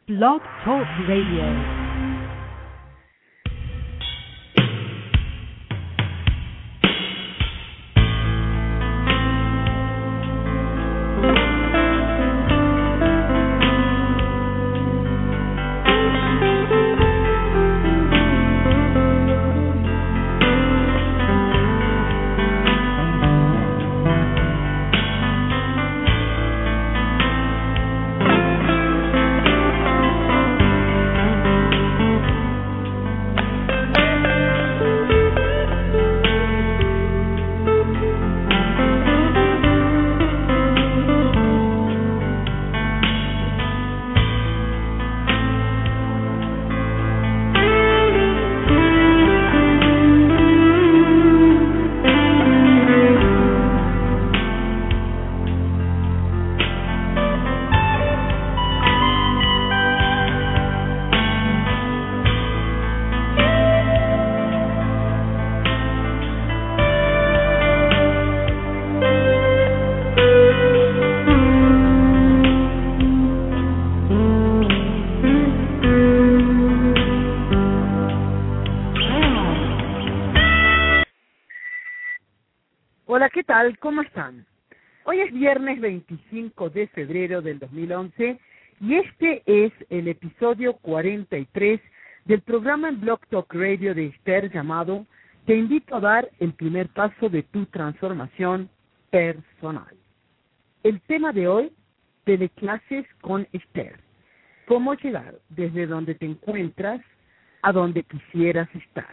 Blog Talk Radio. Hola, ¿qué tal? ¿Cómo están? Hoy es viernes 25 de febrero del 2011 y este es el episodio 43 del programa en Blog Talk Radio de Esther llamado Te invito a dar el primer paso de tu transformación personal. El tema de hoy, teleclases con Esther. Cómo llegar desde donde te encuentras a donde quisieras estar.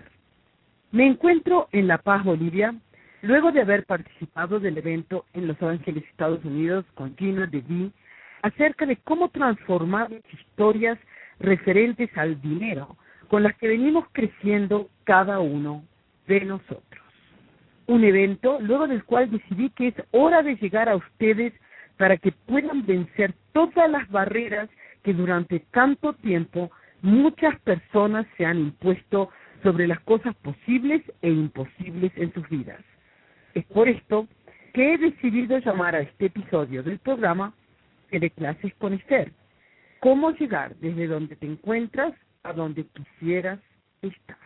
Me encuentro en La Paz, Bolivia, luego de haber participado del evento en Los Ángeles, Estados Unidos, con Gina DeVee, acerca de cómo transformar las historias referentes al dinero con las que venimos creciendo cada uno de nosotros. Un evento luego del cual decidí que es hora de llegar a ustedes para que puedan vencer todas las barreras que durante tanto tiempo muchas personas se han impuesto sobre las cosas posibles e imposibles en sus vidas. Es por esto que he decidido llamar a este episodio del programa Teleclases con Esther. Cómo llegar desde donde te encuentras a donde quisieras estar.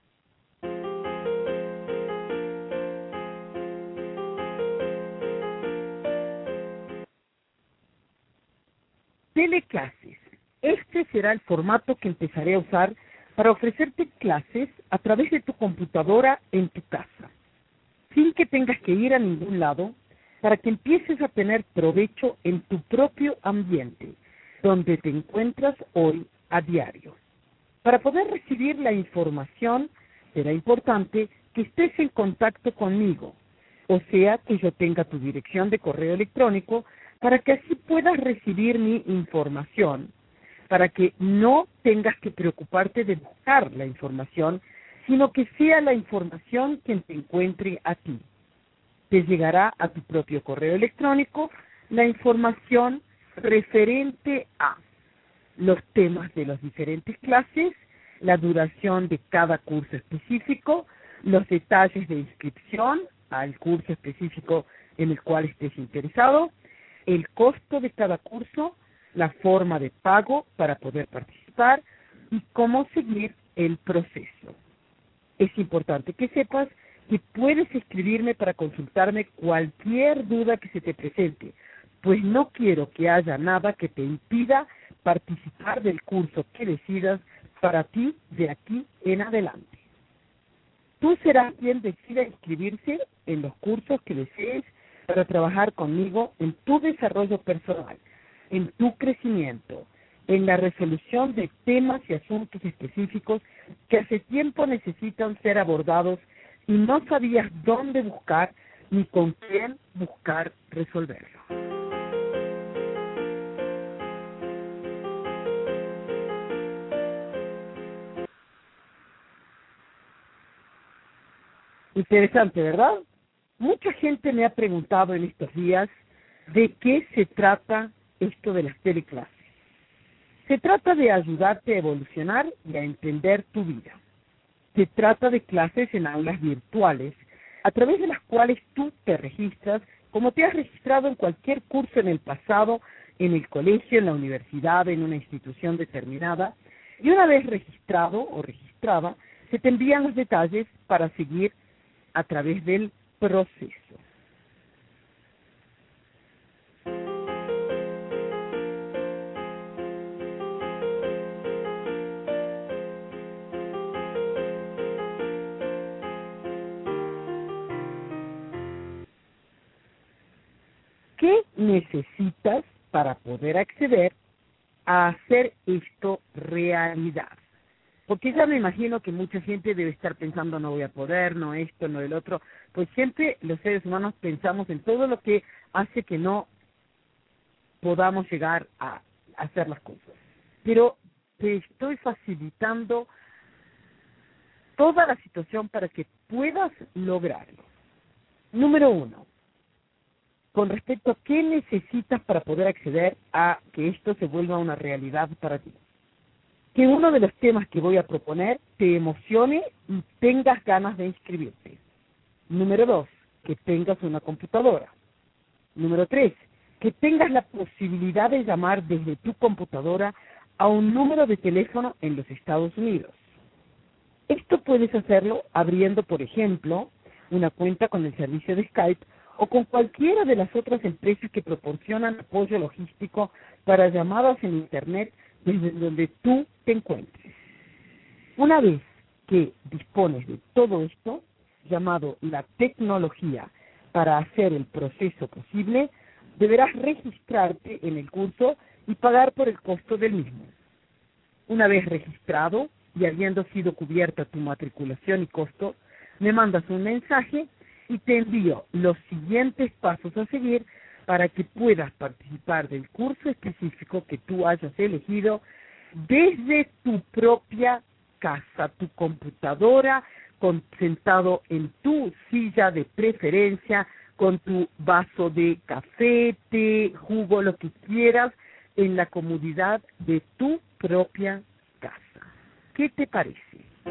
Teleclases. Este será el formato que empezaré a usar para ofrecerte clases a través de tu computadora en tu casa, sin que tengas que ir a ningún lado, para que empieces a tener provecho en tu propio ambiente, donde te encuentras hoy a diario. Para poder recibir la información, será importante que estés en contacto conmigo, o sea, que yo tenga tu dirección de correo electrónico, para que así puedas recibir mi información, para que no tengas que preocuparte de buscar la información, sino que sea la información quien te encuentre a ti. Te llegará a tu propio correo electrónico la información referente a los temas de las diferentes clases, la duración de cada curso específico, los detalles de inscripción al curso específico en el cual estés interesado, el costo de cada curso, la forma de pago para poder participar y cómo seguir el proceso. Es importante que sepas que puedes escribirme para consultarme cualquier duda que se te presente, pues no quiero que haya nada que te impida participar del curso que decidas para ti de aquí en adelante. Tú serás quien decida inscribirse en los cursos que desees para trabajar conmigo en tu desarrollo personal, en tu crecimiento, en la resolución de temas y asuntos específicos que hace tiempo necesitan ser abordados y no sabías dónde buscar ni con quién buscar resolverlo. Interesante, ¿verdad? Mucha gente me ha preguntado en estos días de qué se trata esto de las teleclases. Se trata de ayudarte a evolucionar y a entender tu vida. Se trata de clases en aulas virtuales, a través de las cuales tú te registras, como te has registrado en cualquier curso en el pasado en el colegio, en la universidad, en una institución determinada, y una vez registrado o registrada, se te envían los detalles para seguir a través del proceso. ¿Qué necesitas para poder acceder a hacer esto realidad? Porque ya me imagino que mucha gente debe estar pensando, no voy a poder, no esto, no el otro. Pues siempre los seres humanos pensamos en todo lo que hace que no podamos llegar a hacer las cosas. Pero te estoy facilitando toda la situación para que puedas lograrlo. Número 1. Con respecto a qué necesitas para poder acceder a que esto se vuelva una realidad para ti. Que uno de los temas que voy a proponer te emocione y tengas ganas de inscribirte. Número 2, que tengas una computadora. Número 3, que tengas la posibilidad de llamar desde tu computadora a un número de teléfono en los Estados Unidos. Esto puedes hacerlo abriendo, por ejemplo, una cuenta con el servicio de Skype o con cualquiera de las otras empresas que proporcionan apoyo logístico para llamadas en Internet desde donde tú te encuentres. Una vez que dispones de todo esto, llamado la tecnología, para hacer el proceso posible, deberás registrarte en el curso y pagar por el costo del mismo. Una vez registrado y habiendo sido cubierta tu matriculación y costo, me mandas un mensaje y te envío los siguientes pasos a seguir para que puedas participar del curso específico que tú hayas elegido desde tu propia casa, tu computadora, sentado en tu silla de preferencia, con tu vaso de café, té, jugo, lo que quieras, en la comodidad de tu propia casa. ¿Qué te parece?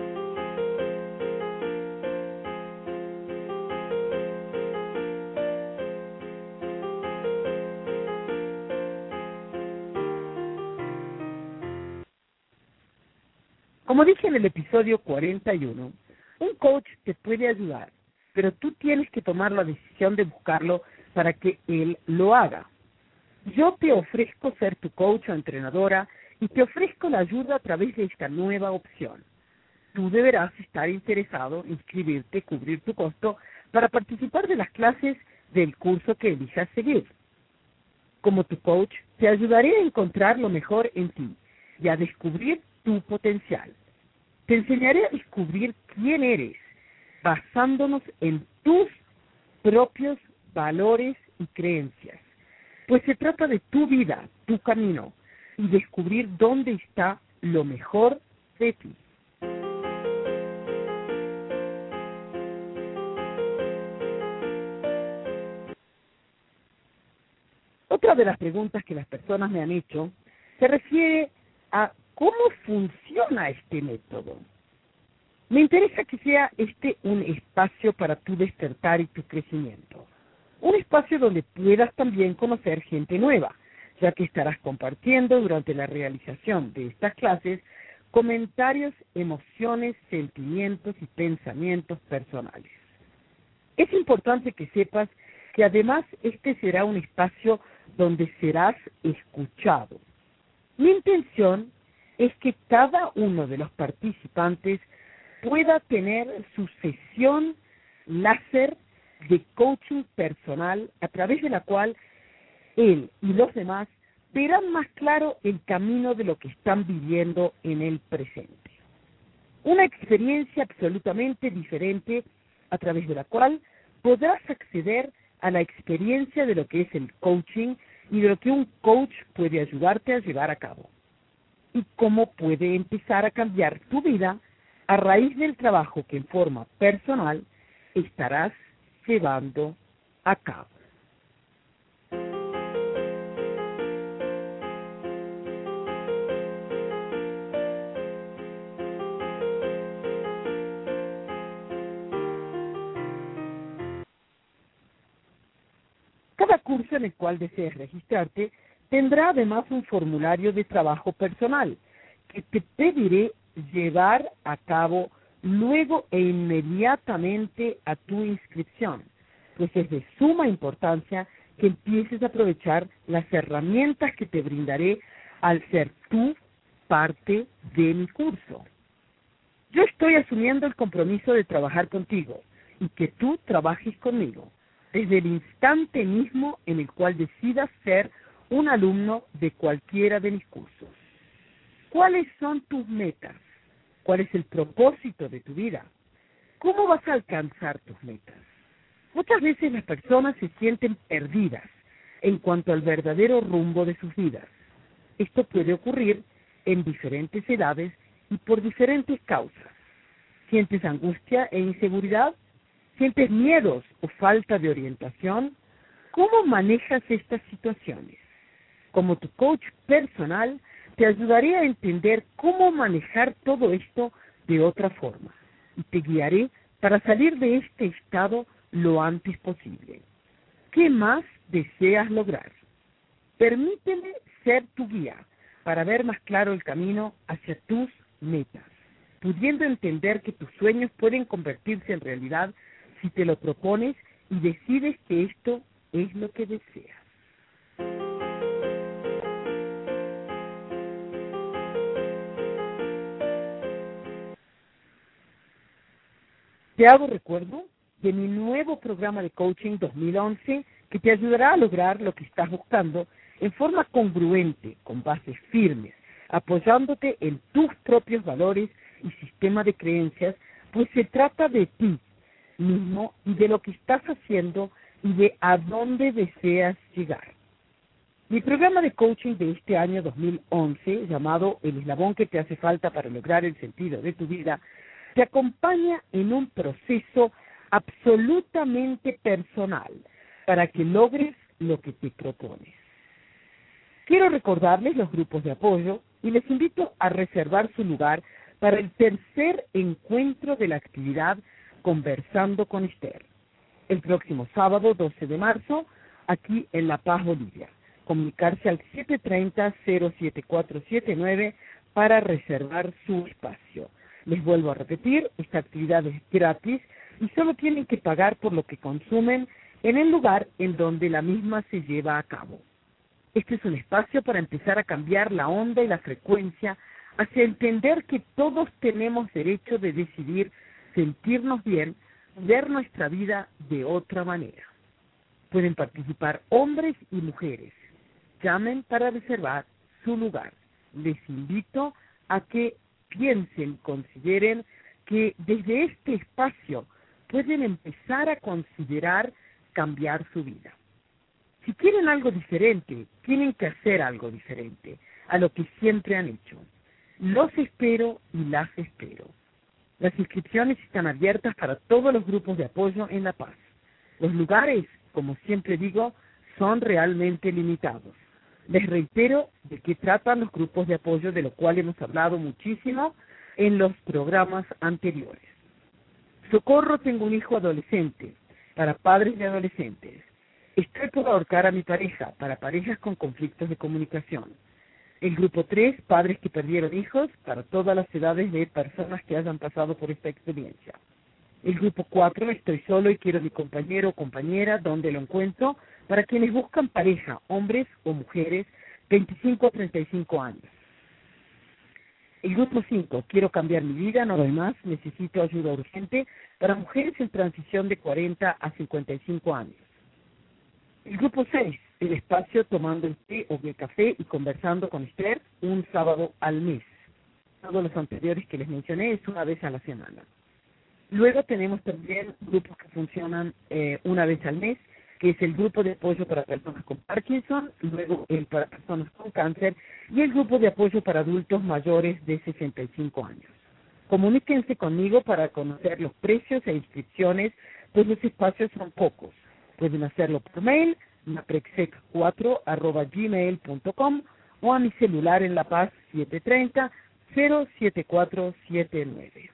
Como dije en el episodio 41, un coach te puede ayudar, pero tú tienes que tomar la decisión de buscarlo para que él lo haga. Yo te ofrezco ser tu coach o entrenadora y te ofrezco la ayuda a través de esta nueva opción. Tú deberás estar interesado, inscribirte, cubrir tu costo para participar de las clases del curso que elijas seguir. Como tu coach, te ayudaré a encontrar lo mejor en ti y a descubrir tu potencial. Te enseñaré a descubrir quién eres, basándonos en tus propios valores y creencias. Pues se trata de tu vida, tu camino, y descubrir dónde está lo mejor de ti. Otra de las preguntas que las personas me han hecho se refiere a cómo funciona este método. Me interesa que sea un espacio para tu despertar y tu crecimiento. Un espacio donde puedas también conocer gente nueva, ya que estarás compartiendo durante la realización de estas clases comentarios, emociones, sentimientos y pensamientos personales. Es importante que sepas que además este será un espacio donde serás escuchado. Mi intención es que cada uno de los participantes pueda tener su sesión láser de coaching personal a través de la cual él y los demás verán más claro el camino de lo que están viviendo en el presente. Una experiencia absolutamente diferente a través de la cual podrás acceder a la experiencia de lo que es el coaching y de lo que un coach puede ayudarte a llevar a cabo. Y cómo puede empezar a cambiar tu vida a raíz del trabajo que en forma personal estarás llevando a cabo. Cada curso en el cual desees registrarte Tendrá además un formulario de trabajo personal que te pediré llevar a cabo luego e inmediatamente a tu inscripción, pues es de suma importancia que empieces a aprovechar las herramientas que te brindaré al ser tú parte de mi curso. Yo estoy asumiendo el compromiso de trabajar contigo y que tú trabajes conmigo, desde el instante mismo en el cual decidas ser un alumno de cualquiera de mis cursos. ¿Cuáles son tus metas? ¿Cuál es el propósito de tu vida? ¿Cómo vas a alcanzar tus metas? Muchas veces las personas se sienten perdidas en cuanto al verdadero rumbo de sus vidas. Esto puede ocurrir en diferentes edades y por diferentes causas. ¿Sientes angustia e inseguridad? ¿Sientes miedos o falta de orientación? ¿Cómo manejas estas situaciones? Como tu coach personal, te ayudaré a entender cómo manejar todo esto de otra forma y te guiaré para salir de este estado lo antes posible. ¿Qué más deseas lograr? Permíteme ser tu guía para ver más claro el camino hacia tus metas, pudiendo entender que tus sueños pueden convertirse en realidad si te lo propones y decides que esto es lo que deseas. Te hago recuerdo de mi nuevo programa de coaching 2011 que te ayudará a lograr lo que estás buscando en forma congruente, con bases firmes, apoyándote en tus propios valores y sistema de creencias, pues se trata de ti mismo y de lo que estás haciendo y de a dónde deseas llegar. Mi programa de coaching de este año 2011, llamado El eslabón que te hace falta para lograr el sentido de tu vida, te acompaña en un proceso absolutamente personal para que logres lo que te propones. Quiero recordarles los grupos de apoyo y les invito a reservar su lugar para el tercer encuentro de la actividad Conversando con Esther, el próximo sábado 12 de marzo, aquí en La Paz, Bolivia. Comunicarse al 730-07479 para reservar su espacio. Les vuelvo a repetir, esta actividad es gratis y solo tienen que pagar por lo que consumen en el lugar en donde la misma se lleva a cabo. Este es un espacio para empezar a cambiar la onda y la frecuencia hacia entender que todos tenemos derecho de decidir sentirnos bien, ver nuestra vida de otra manera. Pueden participar hombres y mujeres. Llamen para reservar su lugar. Les invito a que piensen, consideren que desde este espacio pueden empezar a considerar cambiar su vida. Si quieren algo diferente, tienen que hacer algo diferente a lo que siempre han hecho. Los espero y las espero. Las inscripciones están abiertas para todos los grupos de apoyo en La Paz. Los lugares, como siempre digo, son realmente limitados. Les reitero de qué tratan los grupos de apoyo, de lo cual hemos hablado muchísimo en los programas anteriores. Socorro, tengo un hijo adolescente, para padres de adolescentes. Estoy por ahorcar a mi pareja, para parejas con conflictos de comunicación. El grupo 3, padres que perdieron hijos, para todas las edades de personas que hayan pasado por esta experiencia. El grupo 4, estoy solo y quiero mi compañero o compañera, ¿dónde lo encuentro? Para quienes buscan pareja, hombres o mujeres, 25 a 35 años. El grupo 5, quiero cambiar mi vida, no doy más, necesito ayuda urgente, para mujeres en transición de 40 a 55 años. El grupo 6, el espacio tomando el té o el café y conversando con Esther un sábado al mes. Todos los anteriores que les mencioné es una vez a la semana. Luego tenemos también grupos que funcionan una vez al mes, que es el grupo de apoyo para personas con Parkinson, luego el para personas con cáncer y el grupo de apoyo para adultos mayores de 65 años. Comuníquense conmigo para conocer los precios e inscripciones, pues los espacios son pocos. Pueden hacerlo por mail, naprexec4@gmail.com o a mi celular en La Paz 730-07479.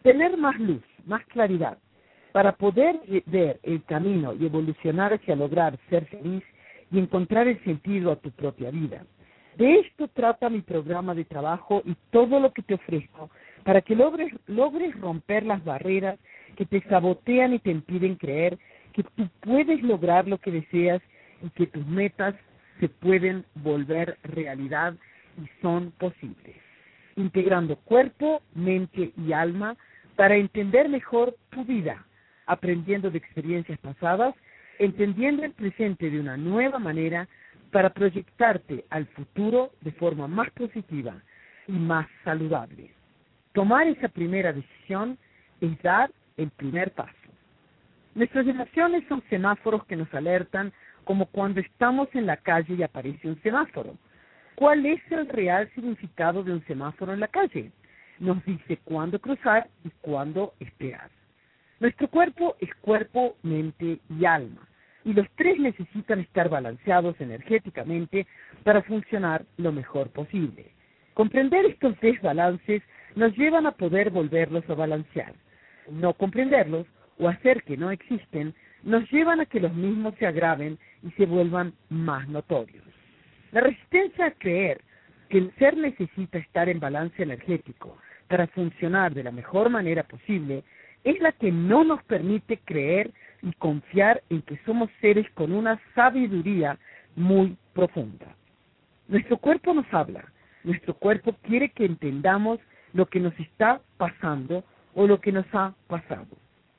tener más luz, más claridad, para poder ver el camino y evolucionar hacia lograr ser feliz y encontrar el sentido a tu propia vida. De esto trata mi programa de trabajo y todo lo que te ofrezco para que logres romper las barreras que te sabotean y te impiden creer que tú puedes lograr lo que deseas y que tus metas se pueden volver realidad y son posibles. Integrando cuerpo, mente y alma para entender mejor tu vida, aprendiendo de experiencias pasadas, entendiendo el presente de una nueva manera para proyectarte al futuro de forma más positiva y más saludable. Tomar esa primera decisión es dar el primer paso. Nuestras emociones son semáforos que nos alertan, como cuando estamos en la calle y aparece un semáforo. ¿Cuál es el real significado de un semáforo en la calle? Nos dice cuándo cruzar y cuándo esperar. Nuestro cuerpo es cuerpo, mente y alma, y los tres necesitan estar balanceados energéticamente para funcionar lo mejor posible. Comprender estos desbalances nos llevan a poder volverlos a balancear. No comprenderlos o hacer que no existen nos llevan a que los mismos se agraven y se vuelvan más notorios. La resistencia a creer que el ser necesita estar en balance energético para funcionar de la mejor manera posible es la que no nos permite creer y confiar en que somos seres con una sabiduría muy profunda. Nuestro cuerpo nos habla, nuestro cuerpo quiere que entendamos lo que nos está pasando o lo que nos ha pasado.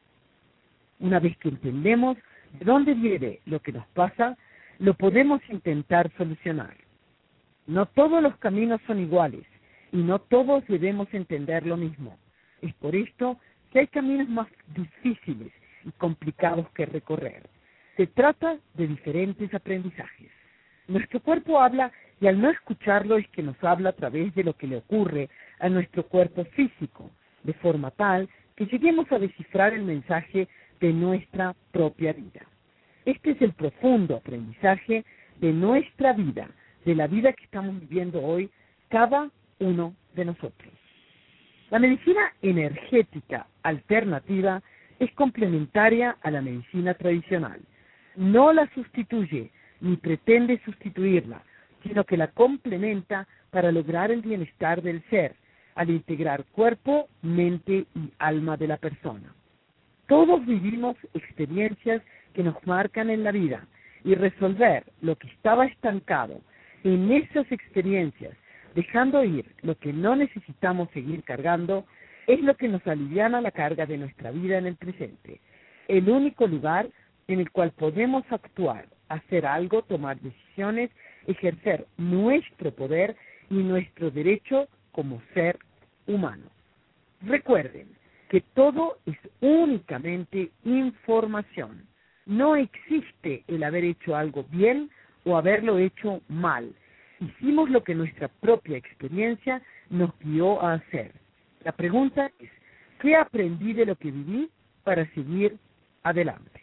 Una vez que entendemos de dónde viene lo que nos pasa, lo podemos intentar solucionar. No todos los caminos son iguales y no todos debemos entender lo mismo. Es por esto que hay caminos más difíciles y complicados que recorrer. Se trata de diferentes aprendizajes. Nuestro cuerpo habla y al no escucharlo es que nos habla a través de lo que le ocurre a nuestro cuerpo físico, de forma tal que lleguemos a descifrar el mensaje de nuestra propia vida. Este es el profundo aprendizaje de nuestra vida, de la vida que estamos viviendo hoy, cada uno de nosotros. La medicina energética alternativa es complementaria a la medicina tradicional. No la sustituye ni pretende sustituirla, sino que la complementa para lograr el bienestar del ser, al integrar cuerpo, mente y alma de la persona. Todos vivimos experiencias que nos marcan en la vida y resolver lo que estaba estancado en esas experiencias, dejando ir lo que no necesitamos seguir cargando, es lo que nos aliviana la carga de nuestra vida en el presente. El único lugar en el cual podemos actuar, hacer algo, tomar decisiones, ejercer nuestro poder y nuestro derecho como ser humano. Recuerden que todo es únicamente información. No existe el haber hecho algo bien o haberlo hecho mal. Hicimos lo que nuestra propia experiencia nos guió a hacer. La pregunta es, ¿qué aprendí de lo que viví para seguir adelante?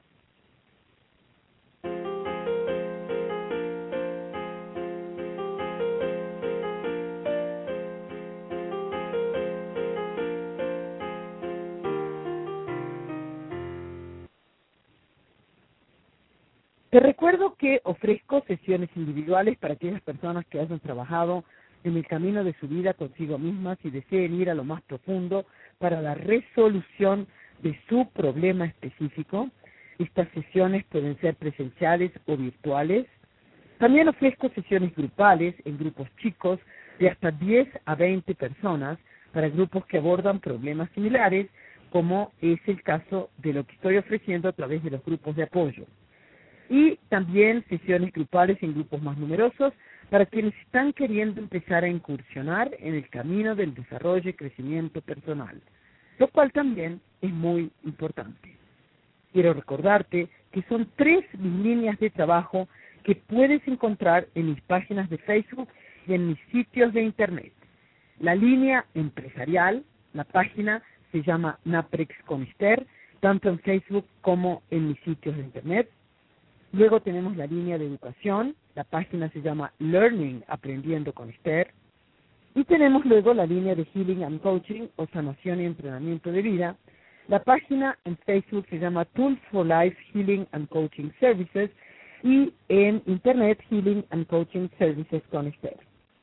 Te recuerdo que ofrezco sesiones individuales para aquellas personas que hayan trabajado en el camino de su vida consigo mismas y deseen ir a lo más profundo para la resolución de su problema específico. Estas sesiones pueden ser presenciales o virtuales. También ofrezco sesiones grupales en grupos chicos de hasta 10 a 20 personas para grupos que abordan problemas similares, como es el caso de lo que estoy ofreciendo a través de los grupos de apoyo. Y también sesiones grupales en grupos más numerosos para quienes están queriendo empezar a incursionar en el camino del desarrollo y crecimiento personal, lo cual también es muy importante. Quiero recordarte que son 3 mis líneas de trabajo que puedes encontrar en mis páginas de Facebook y en mis sitios de Internet. La línea empresarial, la página se llama Naprex con Esther, tanto en Facebook como en mis sitios de Internet. Luego tenemos la línea de educación, la página se llama Learning Aprendiendo con Esther. Y tenemos luego la línea de Healing and Coaching o Sanación y Entrenamiento de Vida. La página en Facebook se llama Tools for Life Healing and Coaching Services y en Internet Healing and Coaching Services con Esther.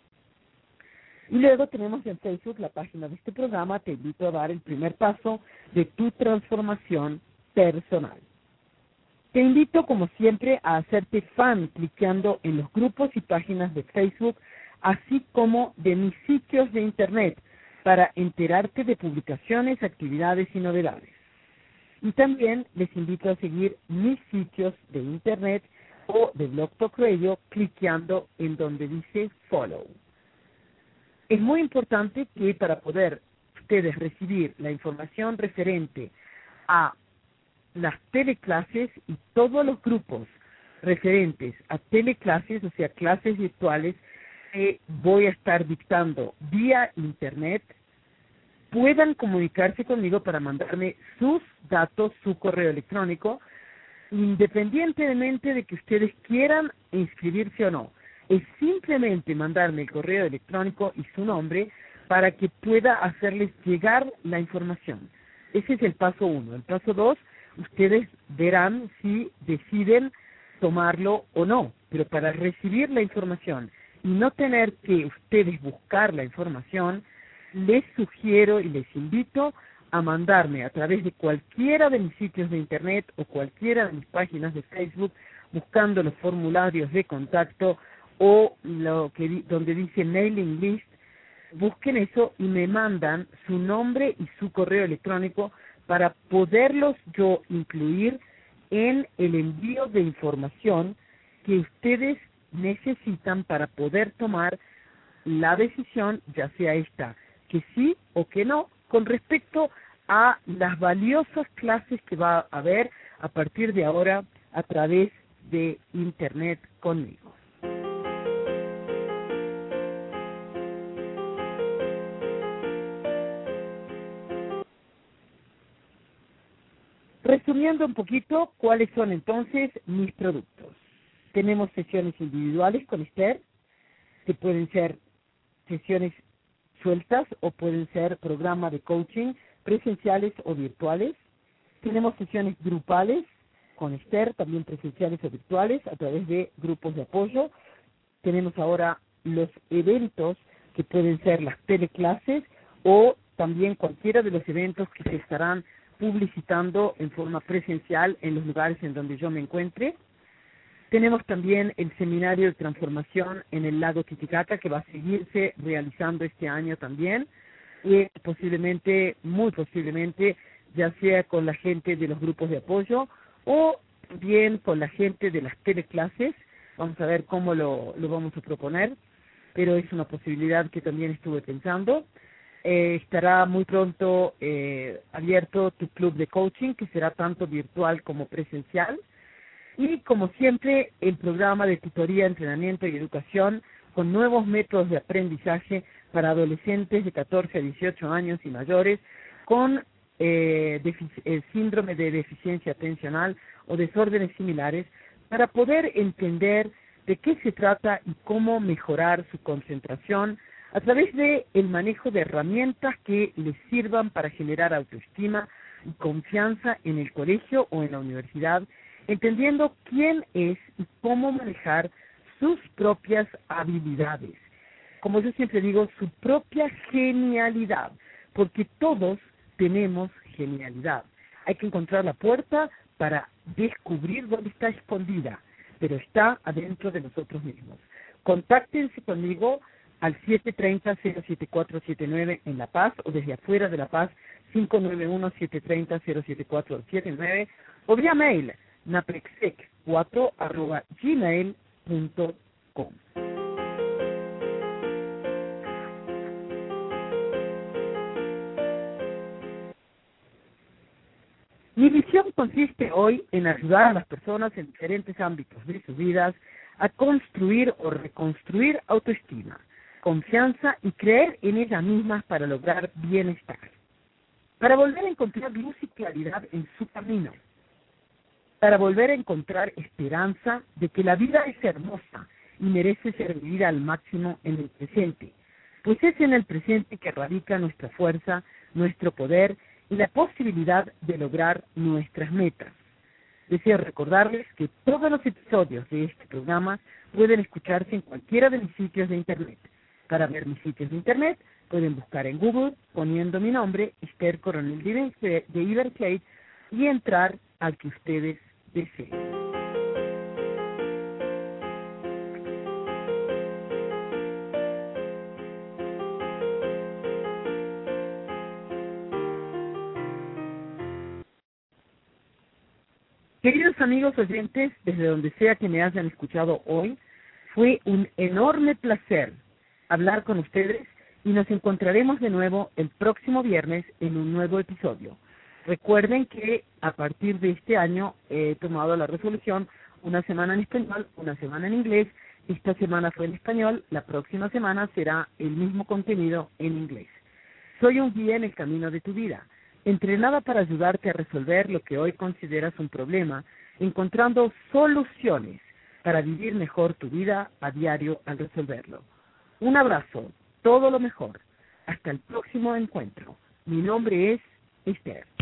Y luego tenemos en Facebook la página de este programa. Te invito a dar el primer paso de tu transformación personal. Te invito, como siempre, a hacerte fan cliqueando en los grupos y páginas de Facebook, así como de mis sitios de Internet, para enterarte de publicaciones, actividades y novedades. Y también les invito a seguir mis sitios de Internet o de Blog Talk Radio cliqueando en donde dice Follow. Es muy importante que para poder ustedes recibir la información referente a las teleclases y todos los grupos referentes a teleclases, o sea, clases virtuales que voy a estar dictando vía Internet, puedan comunicarse conmigo para mandarme sus datos, su correo electrónico, independientemente de que ustedes quieran inscribirse o no. Es simplemente mandarme el correo electrónico y su nombre para que pueda hacerles llegar la información. Ese es el paso 1. El paso 2, ustedes verán si deciden tomarlo o no. Pero para recibir la información y no tener que ustedes buscar la información, les sugiero y les invito a mandarme a través de cualquiera de mis sitios de Internet o cualquiera de mis páginas de Facebook, buscando los formularios de contacto o donde dice mailing list, busquen eso y me mandan su nombre y su correo electrónico para poderlos yo incluir en el envío de información que ustedes necesitan para poder tomar la decisión, ya sea esta que sí o que no, con respecto a las valiosas clases que va a haber a partir de ahora a través de Internet conmigo. Resumiendo un poquito, ¿cuáles son entonces mis productos? Tenemos sesiones individuales con Esther, que pueden ser sesiones sueltas o pueden ser programas de coaching presenciales o virtuales. Tenemos sesiones grupales con Esther, también presenciales o virtuales, a través de grupos de apoyo. Tenemos ahora los eventos que pueden ser las teleclases o también cualquiera de los eventos que se estarán publicitando en forma presencial en los lugares en donde yo me encuentre. Tenemos también el seminario de transformación en el lago Titicaca, que va a seguirse realizando este año también, y posiblemente, muy posiblemente, ya sea con la gente de los grupos de apoyo o bien con la gente de las teleclases. Vamos a ver cómo lo vamos a proponer, pero es una posibilidad que también estuve pensando. Estará muy pronto abierto tu club de coaching, que será tanto virtual como presencial. Y como siempre, el programa de tutoría, entrenamiento y educación con nuevos métodos de aprendizaje para adolescentes de 14 a 18 años y mayores con síndrome de deficiencia atencional o desórdenes similares, para poder entender de qué se trata y cómo mejorar su concentración a través de el manejo de herramientas que les sirvan para generar autoestima y confianza en el colegio o en la universidad, entendiendo quién es y cómo manejar sus propias habilidades. Como yo siempre digo, su propia genialidad, porque todos tenemos genialidad. Hay que encontrar la puerta para descubrir dónde está escondida, pero está adentro de nosotros mismos. Contáctense conmigo al 730-07479 en La Paz, o desde afuera de La Paz, 591-730-07479, o vía mail, naprexec4@gmail.com. Mi visión consiste hoy en ayudar a las personas en diferentes ámbitos de sus vidas a construir o reconstruir autoestima, confianza y creer en ellas mismas para lograr bienestar, para volver a encontrar luz y claridad en su camino, para volver a encontrar esperanza de que la vida es hermosa y merece ser vivida al máximo en el presente, pues es en el presente que radica nuestra fuerza, nuestro poder y la posibilidad de lograr nuestras metas. Deseo recordarles que todos los episodios de este programa pueden escucharse en cualquiera de mis sitios de Internet. Para ver mis sitios de Internet, pueden buscar en Google poniendo mi nombre, Esther Coronel de Iberplate, y entrar al que ustedes deseen. Queridos amigos oyentes, desde donde sea que me hayan escuchado hoy, fue un enorme placer hablar con ustedes y nos encontraremos de nuevo el próximo viernes en un nuevo episodio. Recuerden que a partir de este año he tomado la resolución: una semana en español, una semana en inglés. Esta semana fue en español, la próxima semana será el mismo contenido en inglés. Soy un guía en el camino de tu vida, entrenada para ayudarte a resolver lo que hoy consideras un problema, encontrando soluciones para vivir mejor tu vida a diario al resolverlo. Un abrazo, todo lo mejor. Hasta el próximo encuentro. Mi nombre es Esther.